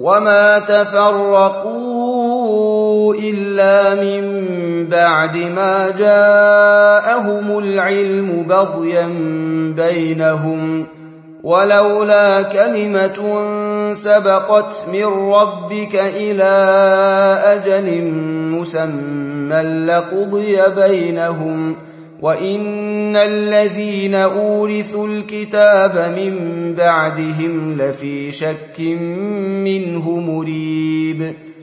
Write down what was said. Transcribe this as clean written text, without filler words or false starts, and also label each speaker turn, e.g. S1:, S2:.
S1: وما تفرقوا إلا من بعد ما جاءهم العلم بغيا بينهم، ولولا كلمة سبقت من ربك إلى أجل مسمى لقضي بينهم، وإن الذين أورثوا الكتاب من بعدهم لفي شك منه مريب.